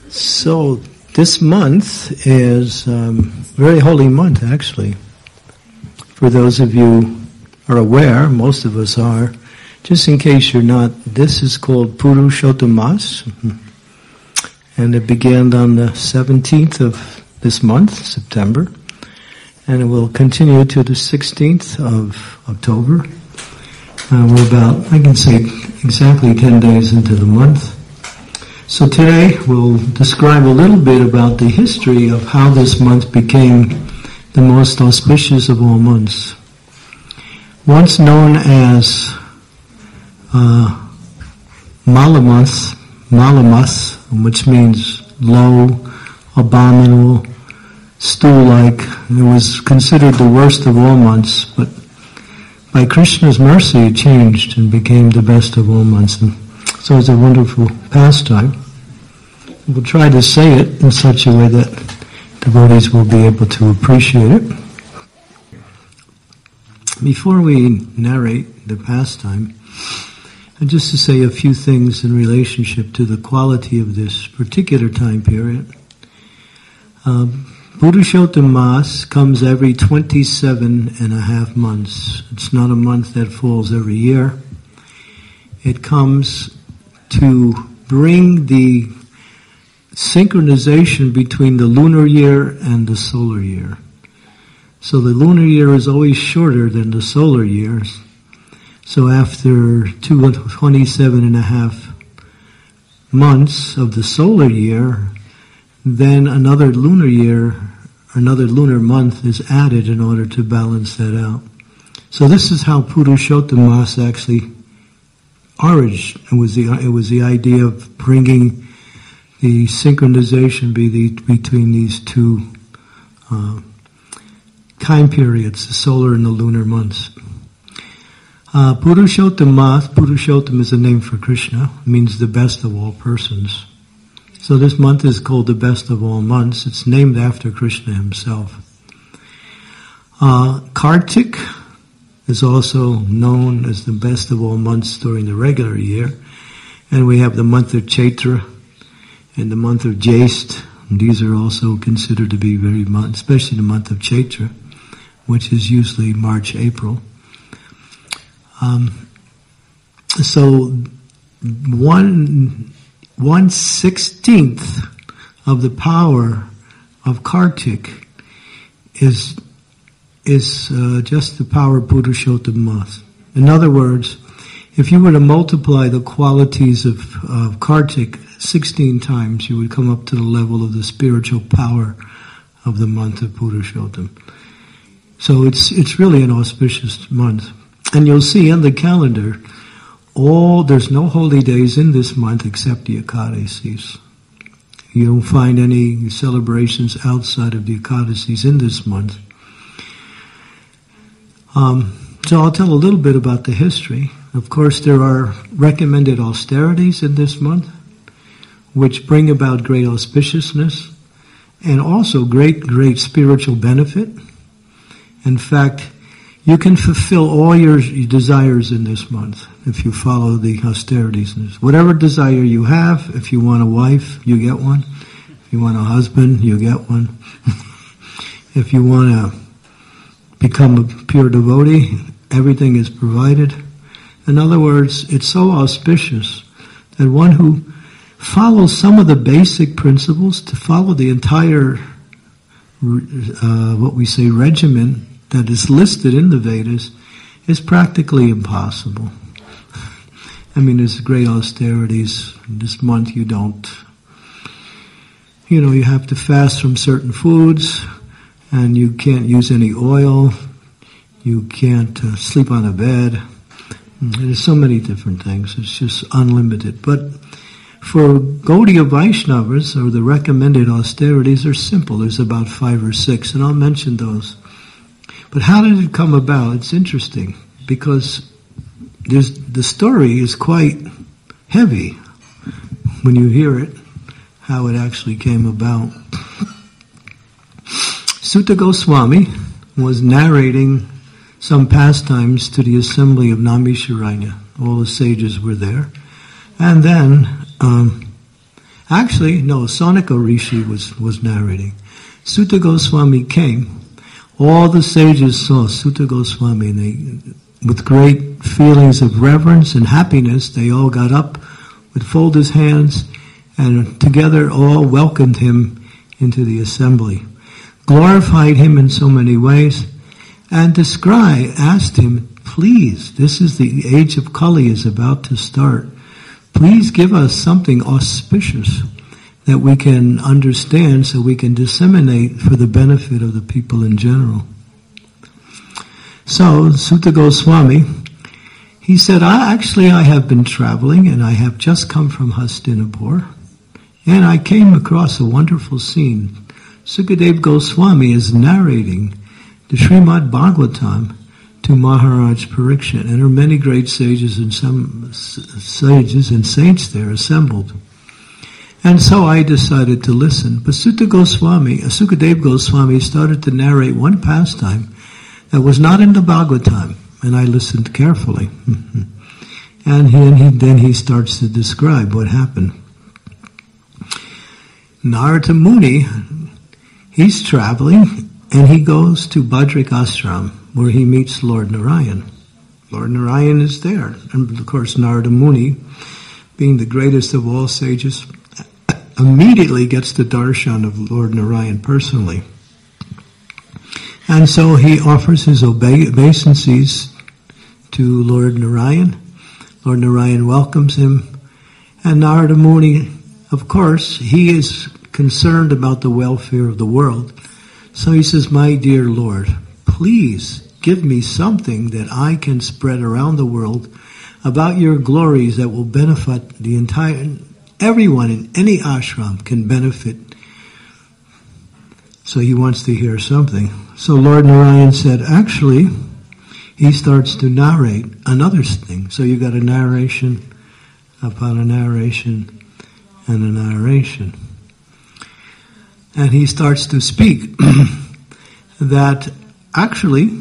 So this month is a very holy month, actually. For those of you are aware, most of us are, just in case you're not, this is called Purushottam Mas, and it began on the 17th of this month, September, and it will continue to the 16th of October. We're about, I can say, exactly 10 days into the month. So today we'll describe a little bit about the history of how this month became the most auspicious of all months. Once known as Malamas, which means low, abominable, stool-like. It was considered the worst of all months, but by Krishna's mercy it changed and became the best of all months. And so it's a wonderful pastime. We'll try to say it in such a way that devotees will be able to appreciate it. Before we narrate the pastime, and just to say a few things in relationship to the quality of this particular time period. Purushottam Mas comes every 27 and a half months. It's not a month that falls every year. It comes to bring the synchronization between the lunar year and the solar year. So the lunar year is always shorter than the solar years. So after 27 and a half months of the solar year, then another lunar year, another lunar month is added in order to balance that out. So this is how Purushottam Mas actually originated. It was the idea of bringing the synchronization between these two time periods, the solar and the lunar months. Purushottam Mas, Purushottam is a name for Krishna, means the best of all persons. So this month is called the best of all months. It's named after Krishna himself. Kartik is also known as the best of all months during the regular year. And we have the month of Chaitra and the month of Jyeshtha. And these are also considered to be very months, especially the month of Chaitra, which is usually March, April. So 1/16 of the power of Kartik is just the power of Purushottam Mas. In other words, if you were to multiply the qualities of Kartik 16 times, you would come up to the level of the spiritual power of the month of Purushottam. So it's really an auspicious month. And you'll see in the calendar, there's no holy days in this month except the Ekadasis. You don't find any celebrations outside of the Ekadasis in this month. So I'll tell a little bit about the history. Of course, there are recommended austerities in this month, which bring about great auspiciousness and also great spiritual benefit. In fact, you can fulfill all your desires in this month if you follow the austerities. Whatever desire you have, if you want a wife, you get one. If you want a husband, you get one. If you want to become a pure devotee, everything is provided. In other words, it's so auspicious that one who follows some of the basic principles, to follow the entire, what we say, regimen that is listed in the Vedas, is practically impossible. I mean, there's great austerities. This month you have to fast from certain foods, and you can't use any oil, you can't sleep on a bed. There's so many different things. It's just unlimited. But for Gaudiya Vaishnavas, or the recommended austerities, are simple. There's about 5 or 6, and I'll mention those. But how did it come about? It's interesting, because the story is quite heavy when you hear it, how it actually came about. Sutta Goswami was narrating some pastimes to the assembly of Nambisharanya. All the sages were there. And then Actually, no, Saunaka Rishi was narrating. Sutta Goswami came. All the sages saw Sutta Goswami, and they, with great feelings of reverence and happiness, they all got up, would fold his hands, and together all welcomed him into the assembly, glorified him in so many ways, and the scribe asked him, please, this is the age of Kali is about to start. Please give us something auspicious that we can understand so we can disseminate for the benefit of the people in general. So, Sutta Goswami, he said, I have been traveling and I have just come from Hastinapur and I came across a wonderful scene. Sukadeva Goswami is narrating the Srimad Bhagavatam to Maharaj Parikshit, and there are many great sages and some sages and saints there assembled. And so I decided to listen. But Sukadeva Goswami started to narrate one pastime that was not in the Bhagavatam, and I listened carefully. And then he starts to describe what happened. Narada Muni, he's traveling, and he goes to Badrik Ashram, where he meets Lord Narayan. Lord Narayan is there. And of course, Narada Muni, being the greatest of all sages, immediately gets the darshan of Lord Narayan personally. And so he offers his obeisances to Lord Narayan. Lord Narayan welcomes him. And Narada Muni, of course, he is concerned about the welfare of the world. So he says, my dear Lord, please give me something that I can spread around the world about your glories that will benefit the entire, everyone in any ashram can benefit. So he wants to hear something. So Lord Narayan said, actually, he starts to narrate another thing. So you got a narration upon a narration and a narration. And he starts to speak that actually,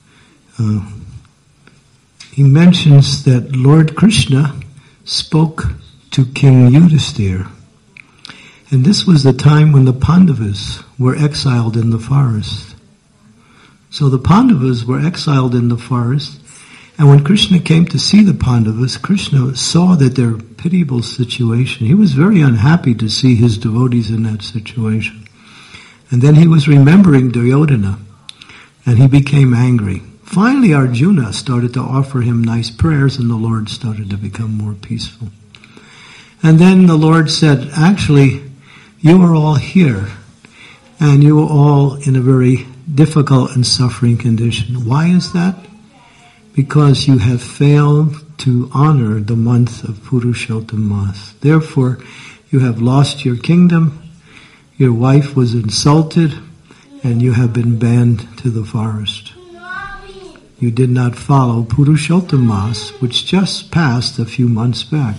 he mentions that Lord Krishna spoke to King Yudhisthira. And this was the time when the Pandavas were exiled in the forest. So the Pandavas were exiled in the forest, and when Krishna came to see the Pandavas, Krishna saw that their pitiable situation. He was very unhappy to see his devotees in that situation. And then he was remembering Duryodhana, and he became angry. Finally, Arjuna started to offer him nice prayers, and the Lord started to become more peaceful. And then the Lord said, actually, you are all here, and you are all in a very difficult and suffering condition. Why is that? Because you have failed to honor the month of Purushottam Mas. Therefore, you have lost your kingdom, your wife was insulted, and you have been banned to the forest. You did not follow Purushottam Mas, which just passed a few months back.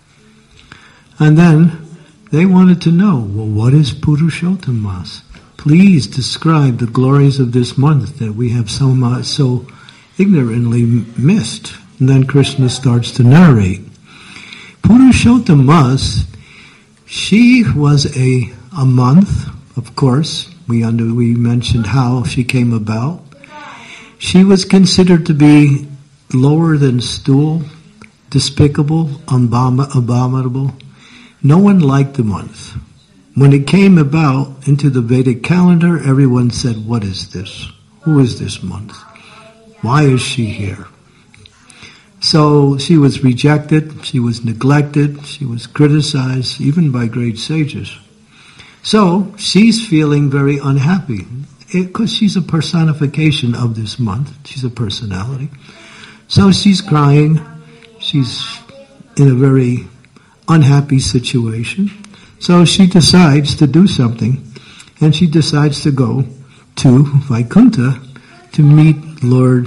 And then they wanted to know, well, what is Purushottam Mas? Please describe the glories of this month that we have so ignorantly missed. And then Krishna starts to narrate. Purushottam Mas, she was a month, of course. We mentioned how she came about. She was considered to be lower than stool, despicable, abominable. No one liked the month. When it came about into the Vedic calendar, everyone said, what is this? Who is this month? Why is she here? So she was rejected, she was neglected, she was criticized, even by great sages. So she's feeling very unhappy, because she's a personification of this month. She's a personality. So she's crying, she's in a very unhappy situation. So she decides to do something, and she decides to go to Vaikuntha to meet Lord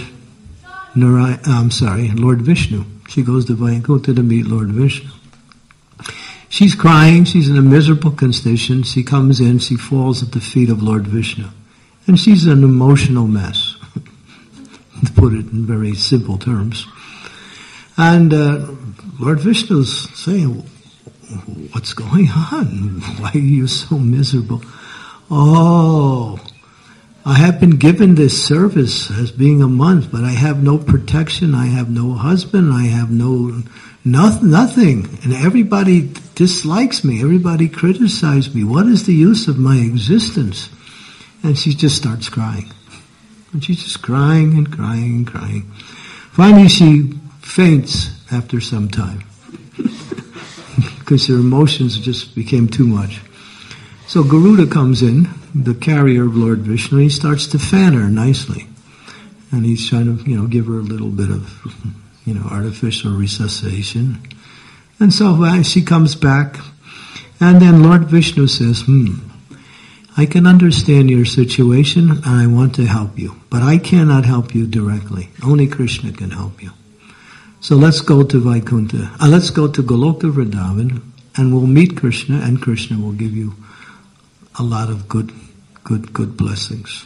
Vishnu. She goes to Vaikuntha to meet Lord Vishnu. She's crying, she's in a miserable condition. She comes in, she falls at the feet of Lord Vishnu. And she's an emotional mess, to put it in very simple terms. And Lord Vishnu's saying, what's going on? Why are you so miserable? Oh, I have been given this service as being a monk, but I have no protection, I have no husband, I have nothing. And everybody dislikes me, everybody criticizes me. What is the use of my existence? And she just starts crying. And she's just crying and crying and crying. Finally she faints after some time. Because her emotions just became too much. So Garuda comes in, the carrier of Lord Vishnu, and he starts to fan her nicely. And he's trying to, give her a little bit of, artificial resuscitation. And so she comes back, and then Lord Vishnu says, I can understand your situation, and I want to help you. But I cannot help you directly. Only Krishna can help you. So let's go to Vaikuntha. Let's go to Goloka Vrindavan, and we'll meet Krishna, and Krishna will give you a lot of good blessings.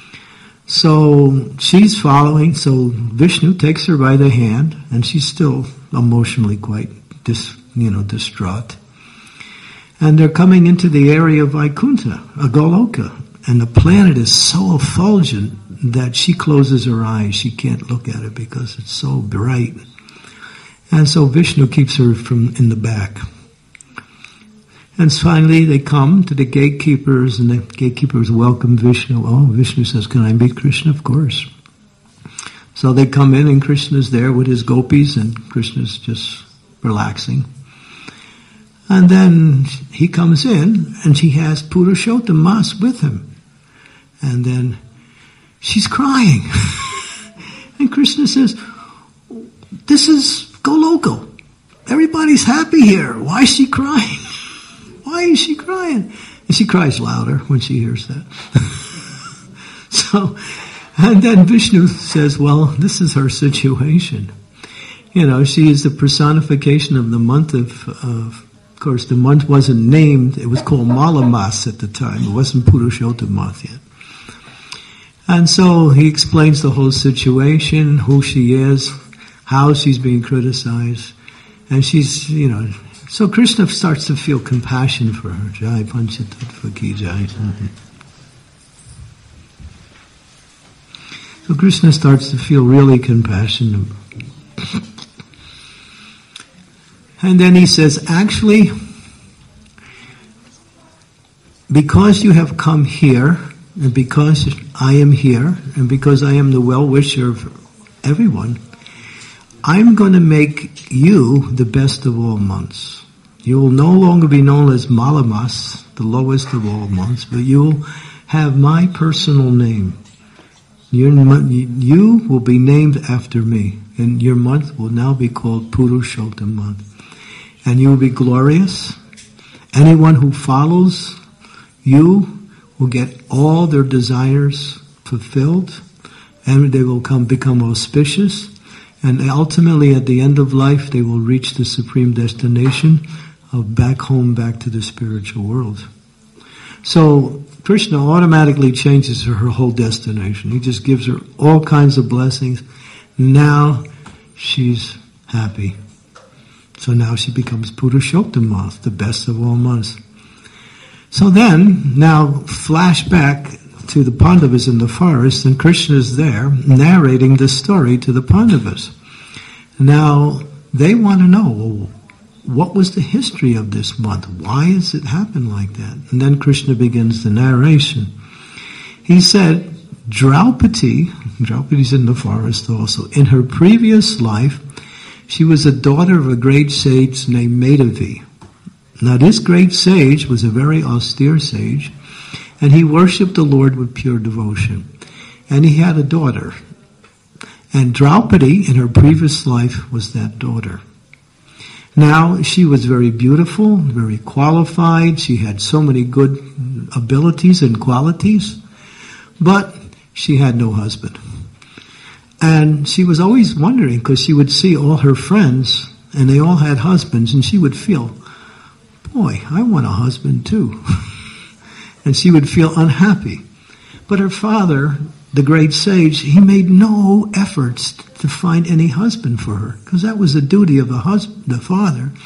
So she's following, so Vishnu takes her by the hand, and she's still emotionally quite distraught. And they're coming into the area of Vaikuntha, Goloka, and the planet is so effulgent that she closes her eyes. She can't look at it because it's so bright. And so Vishnu keeps her in the back. And finally they come to the gatekeepers, and the gatekeepers welcome Vishnu. Oh, Vishnu says, can I meet Krishna? Of course. So they come in, and Krishna's there with his gopis, and Krishna's just relaxing. And then he comes in, and he has Purushottam Mas with him. And then she's crying. And Krishna says, this is Goloka. Everybody's happy here. Why is she crying? Why is she crying? And she cries louder when she hears that. And then Vishnu says, well, this is her situation. She is the personification of the month of course, the month wasn't named. It was called Malamas at the time. It wasn't Purushottam Mas yet. And so he explains the whole situation, who she is, how she's being criticized. And she's, so Krishna starts to feel compassion for her. Jai Panchatattva ki jai. So Krishna starts to feel really compassionate. And then he says, actually, because you have come here, and because I am here, and because I am the well-wisher of everyone, I'm going to make you the best of all months. You will no longer be known as Malamas, the lowest of all months, but you will have my personal name. You will be named after me, and your month will now be called Purushottam month. And you will be glorious. Anyone who follows you will get all their desires fulfilled, and they will become auspicious, and ultimately at the end of life they will reach the supreme destination of back home, back to the spiritual world. So Krishna automatically changes her whole destination. He just gives her all kinds of blessings. Now she's happy. So now she becomes Purushottam Mas, the best of all months. So then, now flash back to the Pandavas in the forest, and Krishna is there narrating this story to the Pandavas. Now, they want to know, well, what was the history of this month? Why has it happened like that? And then Krishna begins the narration. He said, Draupadi's in the forest also, in her previous life, she was a daughter of a great sage named Madhavi. Now this great sage was a very austere sage, and he worshipped the Lord with pure devotion. And he had a daughter. And Draupadi, in her previous life, was that daughter. Now, she was very beautiful, very qualified. She had so many good abilities and qualities, but she had no husband. And she was always wondering, because she would see all her friends, and they all had husbands, and she would feel, boy, I want a husband too. And she would feel unhappy. But her father, the great sage, he made no efforts to find any husband for her, because that was the duty of the father.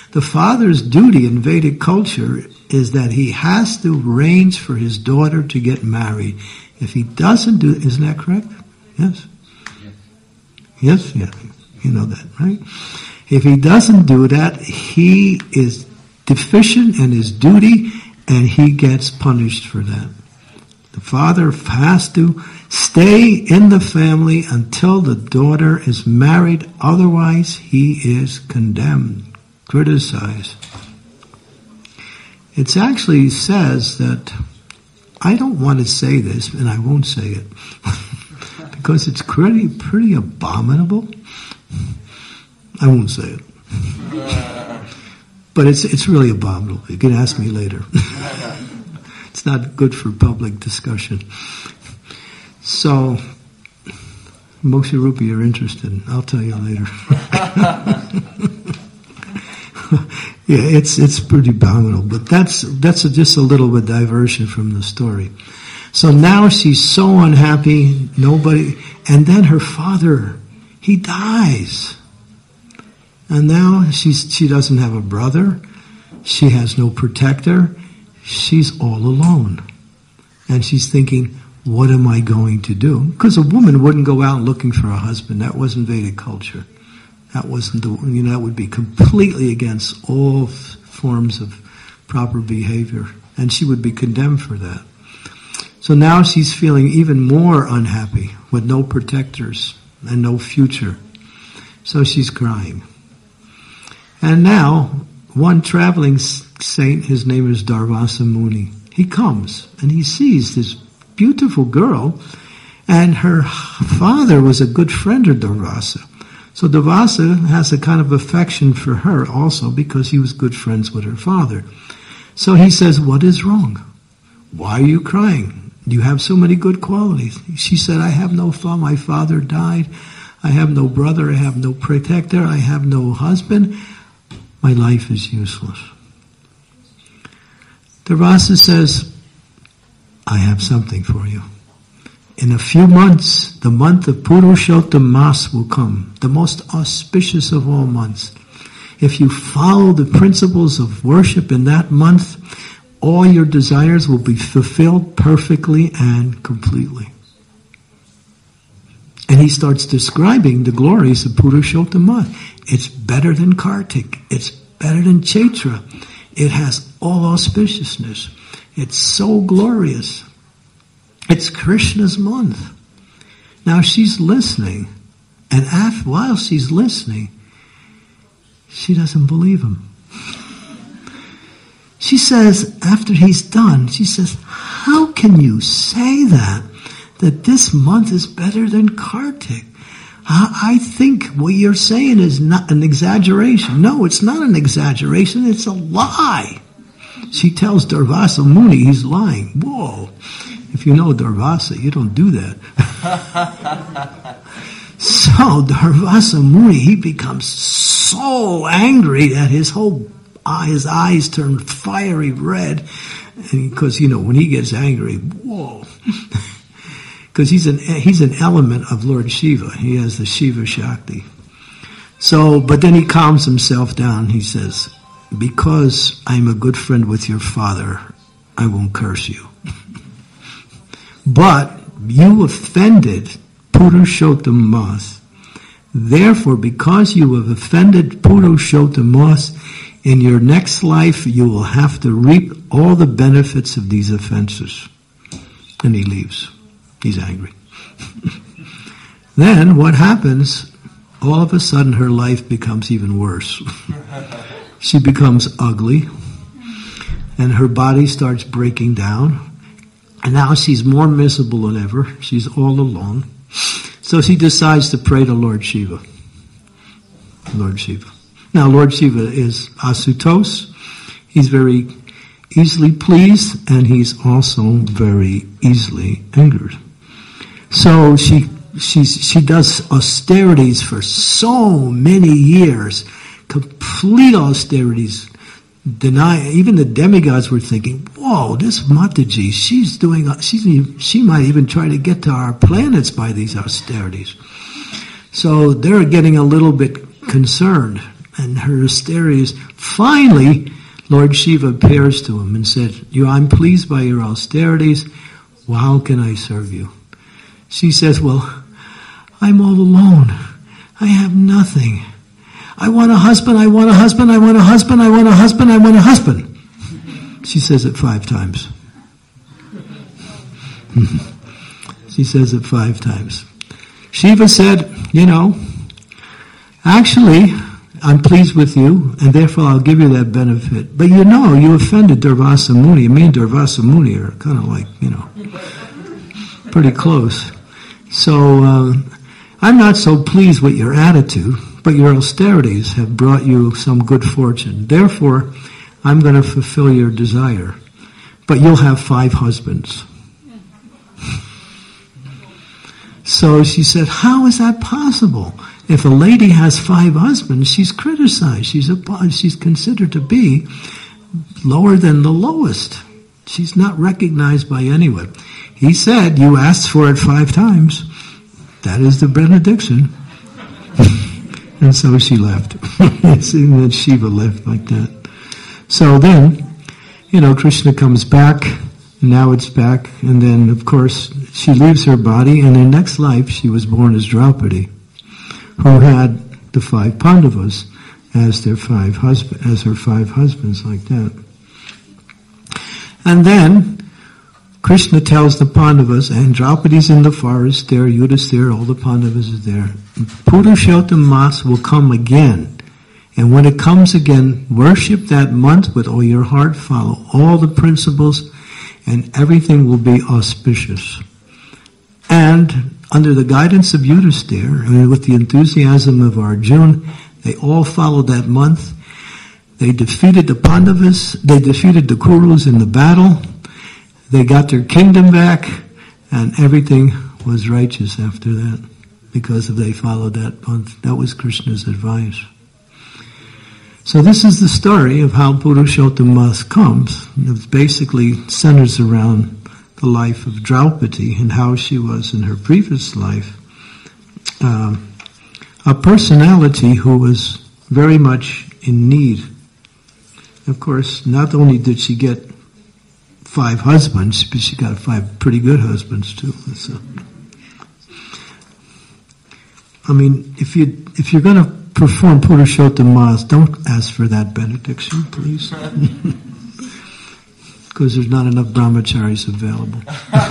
The father's duty in Vedic culture is that he has to arrange for his daughter to get married. If he doesn't do, isn't that correct? Yes? Yes, yeah. You know that, right? If he doesn't do that, he is deficient in his duty and he gets punished for that. The father has to stay in the family until the daughter is married, otherwise he is condemned, criticized. It actually says that, I don't want to say this, and I won't say it, because it's pretty abominable. I won't say it. But it's really abominable. You can ask me later. It's not good for public discussion. So, Moshe Rupi, you're interested. I'll tell you later. Yeah, it's pretty abominable. But that's just a little bit diversion from the story. So now she's so unhappy, and then her father, he dies. And now she doesn't have a brother. She has no protector. She's all alone. And she's thinking, what am I going to do? Because a woman wouldn't go out looking for a husband. That wasn't Vedic culture. That wasn't that would be completely against all forms of proper behavior. And she would be condemned for that. So now she's feeling even more unhappy with no protectors and no future. So she's crying. And now, one traveling saint, his name is Durvasa Muni, he comes and he sees this beautiful girl, and her father was a good friend of Durvasa. So Durvasa has a kind of affection for her also because he was good friends with her father. So he says, what is wrong? Why are you crying? You have so many good qualities. She said, I have no father. My father died. I have no brother. I have no protector. I have no husband. My life is useless. Durvasa says, I have something for you. In a few months, the month of Purushottam Mas will come, the most auspicious of all months. If you follow the principles of worship in that month, all your desires will be fulfilled perfectly and completely. And he starts describing the glories of Purushottam Mas. It's better than Kartik. It's better than Chaitra. It has all auspiciousness. It's so glorious. It's Krishna's month. Now she's listening, and while she's listening, she doesn't believe him. She says, after he's done, she says, how can you say that this month is better than Kartik? I think what you're saying is not an exaggeration. No, it's not an exaggeration, it's a lie. She tells Durvasa Muni he's lying. Whoa. If you know Durvasa, you don't do that. So Durvasa Muni, he becomes so angry that his eyes turn fiery red. Because, when he gets angry, whoa. Because he's an element of Lord Shiva. He has the Shiva Shakti. So, but then he calms himself down. He says, because I'm a good friend with your father, I won't curse you. But you offended Purushottam Mas. Therefore, because you have offended Purushottam Mas, in your next life you will have to reap all the benefits of these offenses. And he leaves. He's angry. Then what happens? All of a sudden her life becomes even worse. She becomes ugly, and her body starts breaking down. And now she's more miserable than ever. She's all alone. So she decides to pray to Lord Shiva. Lord Shiva. Now Lord Shiva is Asutos. He's very easily pleased, and he's also very easily angered. So she does austerities for so many years, complete austerities. Even the demigods were thinking, whoa, this Mataji, she might even try to get to our planets by these austerities. So they're getting a little bit concerned. and her austerities. Finally, Lord Shiva appears to him and said, I'm pleased by your austerities. Well, how can I serve you? She says, well, I'm all alone. I have nothing. I want a husband, I want a husband, I want a husband, I want a husband, I want a husband. She says it 5 times. She says it 5 times. Shiva said, actually, I'm pleased with you, and therefore I'll give you that benefit. But you offended Durvasa Muni. Me and Durvasa Muni are kind of like, pretty close. So, I'm not so pleased with your attitude, but your austerities have brought you some good fortune. Therefore, I'm going to fulfill your desire. But you'll have 5 husbands. So she said, how is that possible? If a lady has 5 husbands, she's criticized. She's considered to be lower than the lowest. She's not recognized by anyone. He said, you asked for it 5 times. That is the benediction. And so she left. And Shiva left like that. So then, Krishna comes back. Now it's back. And then, of course, she leaves her body. And in next life, she was born as Draupadi, who had the 5 Pandavas as her 5 husbands, like that. And then Krishna tells the Pandavas, and Draupadi's in the forest there, Yudhisthira, all the Pandavas are there. Purushottam Mas will come again. And when it comes again, worship that month with all your heart, follow all the principles, and everything will be auspicious. And under the guidance of Yudhisthira, and with the enthusiasm of Arjuna, they all followed that month. They defeated the Pandavas, they defeated the Kurus in the battle, they got their kingdom back, and everything was righteous after that, because they followed that month. That was Krishna's advice. So this is the story of how Purushottam Mas comes. It basically centers around the life of Draupadi and how she was in her previous life. A personality who was very much in need. Of course, not only did she get 5 husbands, but she got 5 pretty good husbands too. So, if you're going to perform Purushottam Mas, don't ask for that benediction, please. Because there's not enough brahmacharis available.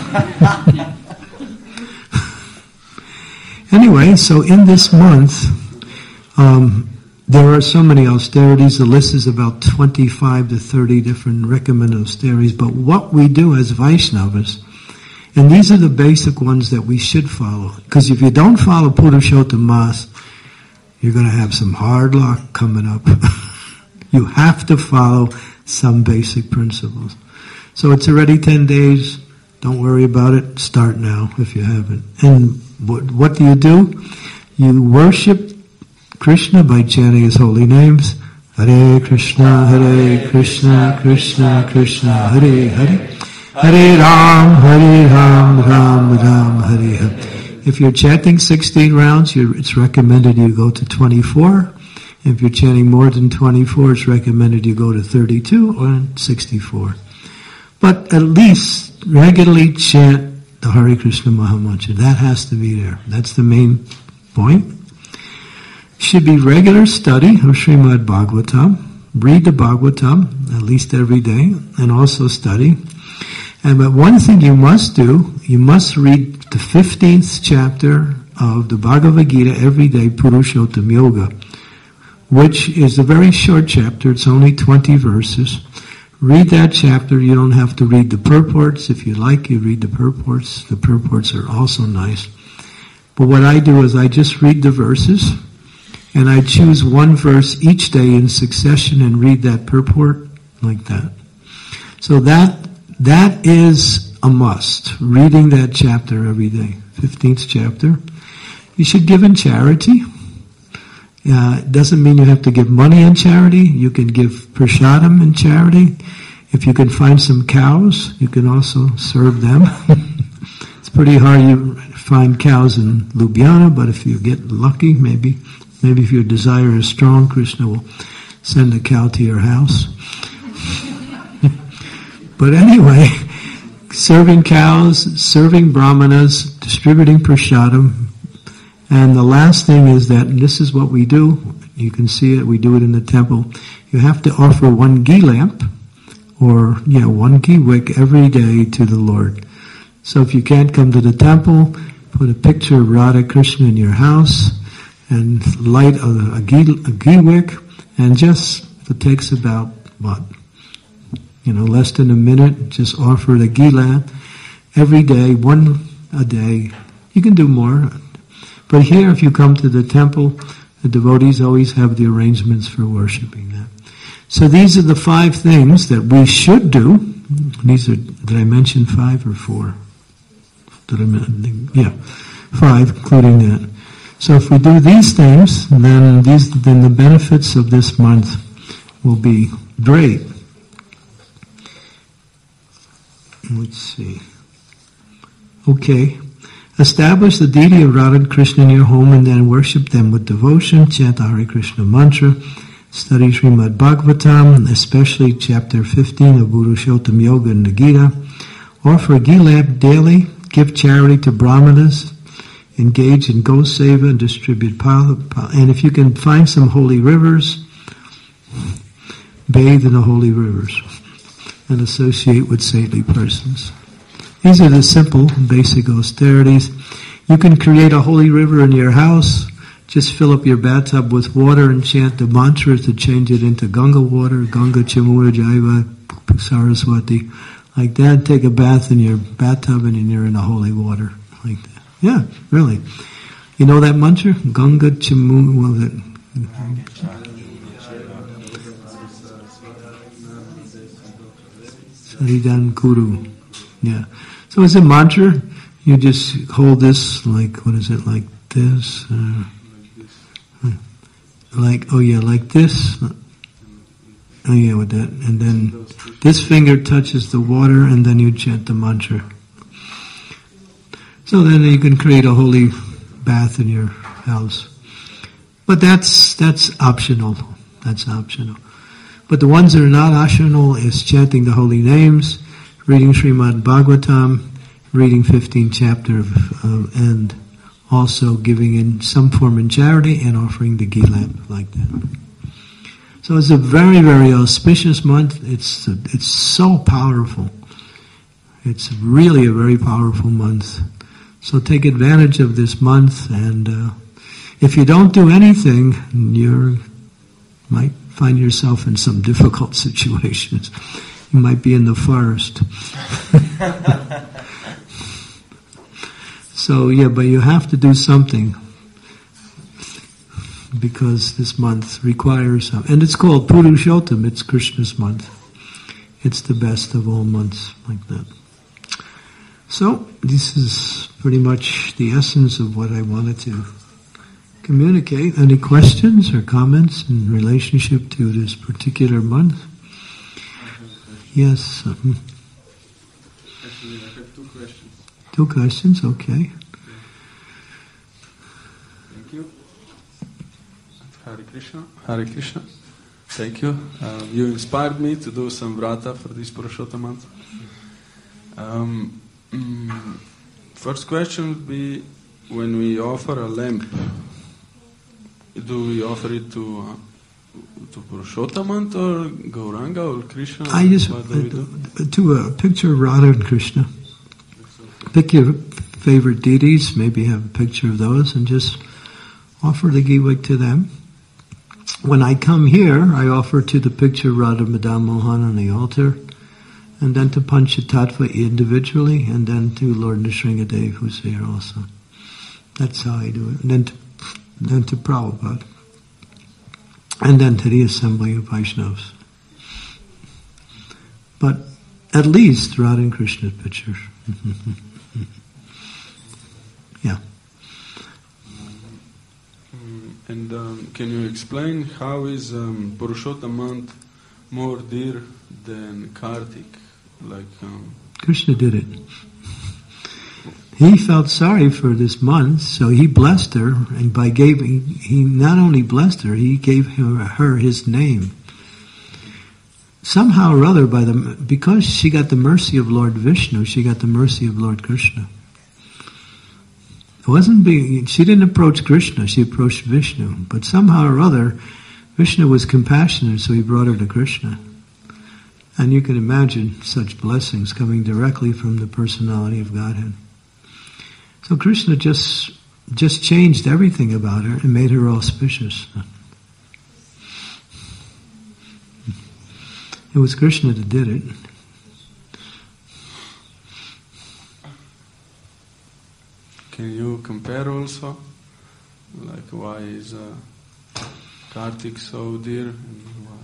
Anyway, so in this month, there are so many austerities. The list is about 25 to 30 different recommended austerities. But what we do as Vaishnavas, and these are the basic ones that we should follow. Because if you don't follow Purushottam Mas, you're going to have some hard luck coming up. You have to follow some basic principles. So it's already 10 days. Don't worry about it. Start now if you haven't. And what do? You worship Krishna by chanting his holy names. Hare Krishna, Krishna Krishna, Hare Hare. Hare Ram, Ram, Hare Hare. If you're chanting 16 rounds, it's recommended you go to 24. If you're chanting more than 24, it's recommended you go to 32 or 64. But at least regularly chant the Hare Krishna Mahamantra. That has to be there. That's the main point. Should be regular study of Srimad Bhagavatam. Read the Bhagavatam at least every day, and also study. But one thing you must do, you must read the 15th chapter of the Bhagavad Gita every day, Purushottam Yoga, which is a very short chapter. It's only 20 verses. Read that chapter. You don't have to read the purports. If you like, you read the purports. The purports are also nice. But what I do is I just read the verses, and I choose one verse each day in succession and read that purport like that. So that is a must, reading that chapter every day, 15th chapter. You should give in charity. It doesn't mean you have to give money in charity. You can give prasadam in charity. If you can find some cows, you can also serve them. It's pretty hard to find cows in Ljubljana, but if you get lucky, maybe Maybe if your desire is strong, Krishna will send a cow to your house. But anyway, serving cows, serving brahmanas, distributing prasadam. And the last thing is that, and this is what we do, you can see it, we do it in the temple, you have to offer one ghee lamp, or one ghee wick every day to the Lord. So if you can't come to the temple, put a picture of Radha Krishna in your house, and light a ghee wick, and it takes about, less than a minute, just offer the ghee lamp every day, one a day. You can do more. But here, if you come to the temple, the devotees always have the arrangements for worshiping that. So these are the 5 things that we should do. Did I mention 5 or 4? 5, including that. So if we do these things, then the benefits of this month will be great. Let's see. Okay. Establish the deity of Radha and Krishna in your home and then worship them with devotion. Chant the Hare Krishna mantra. Study Srimad Bhagavatam, especially chapter 15 of Purushottam Yoga and the Gita. Offer a ghee lamp daily. Give charity to brahmanas. Engage in go seva and distribute and if you can find some holy rivers, bathe in the holy rivers and associate with saintly persons. These are the simple, basic austerities. You can create a holy river in your house. Just fill up your bathtub with water and chant the mantra to change it into Ganga water, Ganga Chamura Jaiva Saraswati. Like that, take a bath in your bathtub and you're in the holy water. Like that. Yeah, really. You know that mantra? Ganga Chamura. Saridan Kuru. Yeah. So it's a mantra. You just hold this like this. Like this. With that. And then this finger touches the water and then you chant the mantra. So then you can create a holy bath in your house. But that's optional. That's optional. But the ones that are not optional is chanting the holy names, reading Srimad Bhagavatam, reading 15th chapter and also giving in some form in charity and offering the ghee lamp like that. So it's a very, very auspicious month. It's so powerful. It's really a very powerful month. So take advantage of this month, and if you don't do anything, you might find yourself in some difficult situations. You might be in the forest. So but you have to do something because this month requires, and it's called Purushottam, it's Krishna's month. It's the best of all months like that. So, this is pretty much the essence of what I wanted to communicate. Any questions or comments in relationship to this particular month? Yes. Actually, I have 2 questions. 2 questions, okay. Thank you. Hare Krishna. Hare Krishna. Thank you. You inspired me to do some vrata for this Purushottam month. First question would be, when we offer a lamp, do we offer it to Purushottam or Gauranga or Krishna? I just to a picture of Radha and Krishna. Pick your favorite deities, maybe have a picture of those, and just offer the ghee wick to them. When I come here, I offer to the picture of Radha Madan Mohan on the altar, and then to Panchatattva individually, and then to Lord Nrsingadev, who's here also. That's how I do it. And then to Prabhupada. And then to the assembly of Vaishnavas. But at least Radha and Krishna's pictures. Yeah. And can you explain how is Purushottam month more dear than Kartik? Krishna did it. he felt sorry for this month, so he blessed her, and he not only blessed her, he gave her his name. Somehow or other, because she got the mercy of Lord Vishnu, she got the mercy of Lord Krishna. She didn't approach Krishna, she approached Vishnu. But somehow or other, Vishnu was compassionate, so he brought her to Krishna. And you can imagine such blessings coming directly from the personality of Godhead. So Krishna just changed everything about her and made her auspicious. It was Krishna that did it. Can you compare also? Like, why is Kartik so dear? And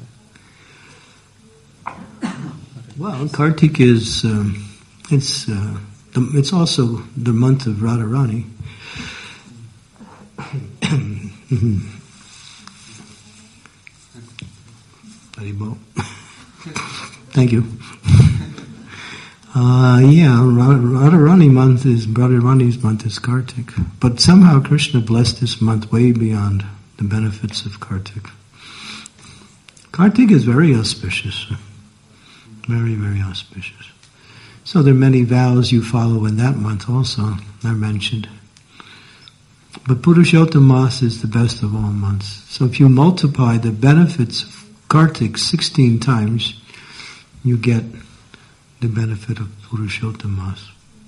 why? Well, Kartik is it's also the month of Radharani. Haribol. Thank you. Radharani's month is Kartik. But somehow Krishna blessed this month way beyond the benefits of Kartik. Kartik is very auspicious. Very, very auspicious. So there are many vows you follow in that month also, are mentioned. But Purushottam Mas is the best of all months. So if you multiply the benefits of Kartik 16 times, you get the benefit of Purushottam Mas.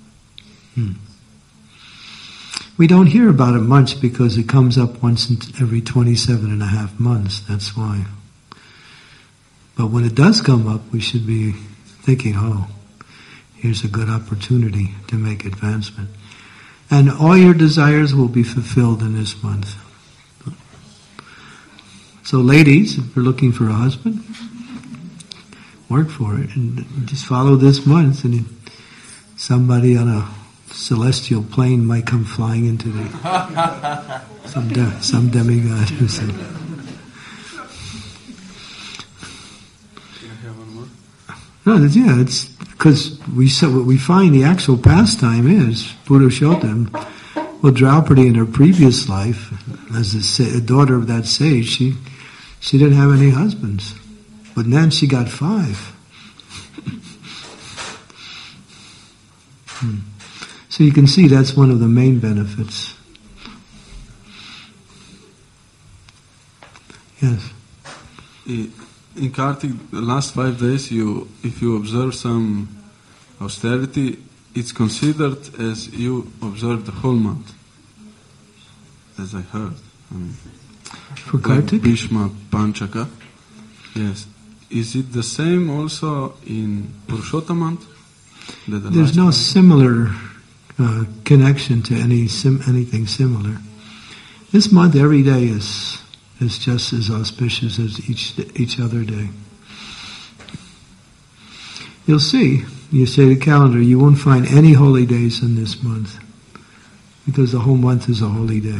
We don't hear about it much because it comes up once in every 27 and a half months, that's why. But when it does come up, we should be thinking, here's a good opportunity to make advancement. And all your desires will be fulfilled in this month. So ladies, if you're looking for a husband, work for it and just follow this month, and somebody on a celestial plane might come flying into some demigod who said. No, it's because what we find the actual pastime is Purushottam. Well, Draupadi in her previous life, as a daughter of that sage, she didn't have any husbands. But then she got 5. So you can see that's one of the main benefits. Yes. In Kartik, the last 5 days, if you observe some austerity, it's considered as you observe the whole month. As I heard. For Kartik? Like Bhishma Panchaka. Yes. Is it the same also in Purushottam month? There's no similar connection to anything similar. This month, every day is just as auspicious as each other day. You'll see, you say the calendar, you won't find any holy days in this month, because the whole month is a holy day.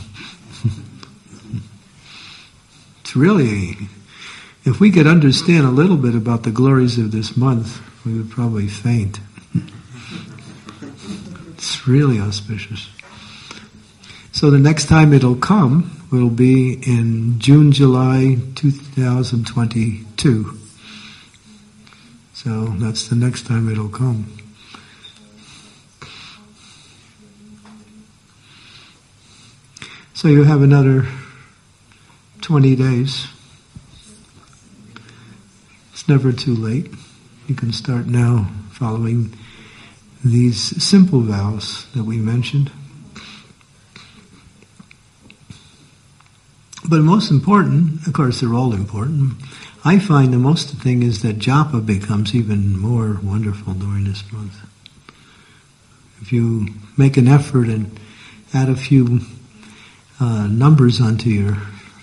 It's really, if we could understand a little bit about the glories of this month, we would probably faint. It's really auspicious. So the next time it'll come will be in June, July 2022. So that's the next time it'll come. So you have another 20 days. It's never too late. You can start now following these simple vows that we mentioned. But most important, of course they're all important, I find the most thing is that japa becomes even more wonderful during this month. If you make an effort and add a few numbers onto your,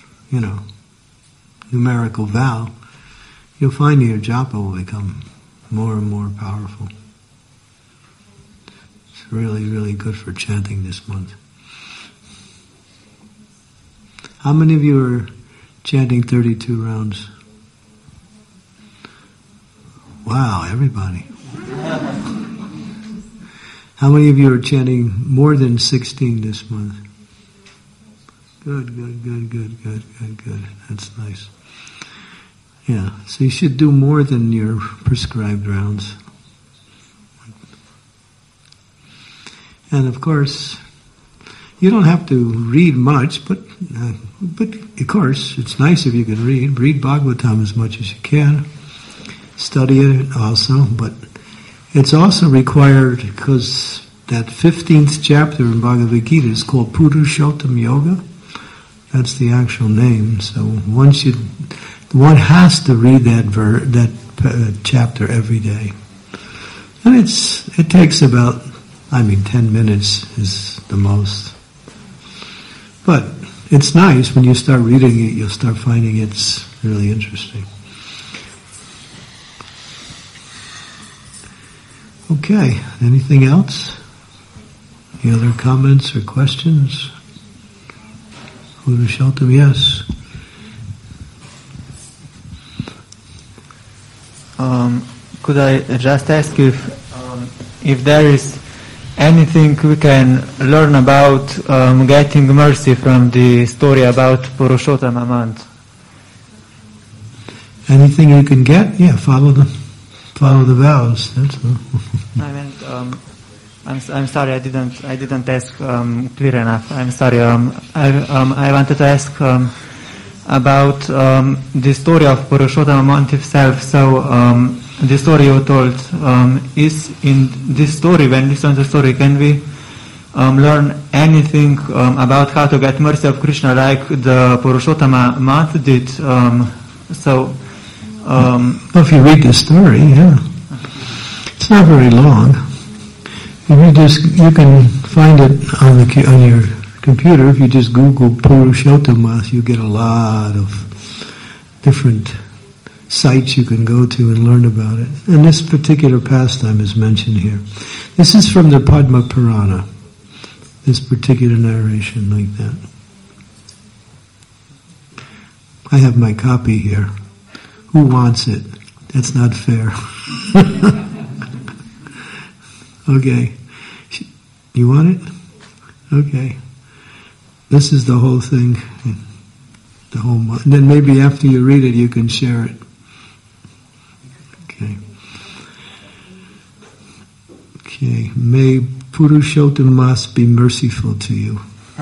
numerical vow, you'll find your japa will become more and more powerful. It's really, really good for chanting this month. How many of you are chanting 32 rounds? Wow, everybody. How many of you are chanting more than 16 this month? Good. That's nice. Yeah, so you should do more than your prescribed rounds. And of course, you don't have to read much, but of course, it's nice if you can read. Read Bhagavatam as much as you can. Study it also, but it's also required because that 15th chapter in Bhagavad Gita is called Purushottam Yoga. That's the actual name. So one has to read that chapter every day, and it takes about 10 minutes is the most. But it's nice when you start reading it. You'll start finding it's really interesting. Okay, anything else? Any other comments or questions? Purushottam, yes. Could I just ask you if there is anything we can learn about getting mercy from the story about Purushottama month? Anything you can get? Yeah, follow the vows. That's all. I meant, I'm sorry, I didn't ask clear enough. I'm sorry. I wanted to ask about the story of Purushottama month itself. So the story you told is in this story. When we listen to the story, can we learn anything about how to get mercy of Krishna, like the Purushottama month did? If you read the story, yeah, it's not very long. You can find it on your computer. If you just Google Purushottama, you get a lot of different sites you can go to and learn about it. And this particular pastime is mentioned here. This is from the Padma Purana, this particular narration like that. I have my copy here. Who wants it? That's not fair. Okay. You want it? Okay. This is the whole thing. The whole month. And then maybe after you read it, you can share it. Okay. May Purushottam be merciful to you.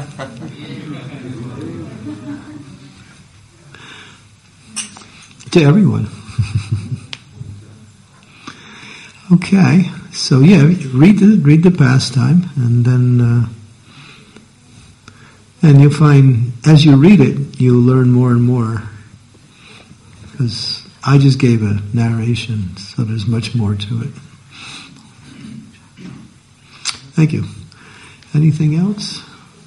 To everyone. Okay, so yeah, read the pastime, and then and you'll find as you read it, you'll learn more and more. Because I just gave a narration, so there's much more to it. Thank you. Anything else?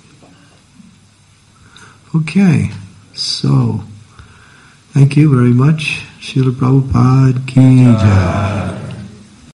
Okay, so thank you very much. Srila Prabhupada ki jai.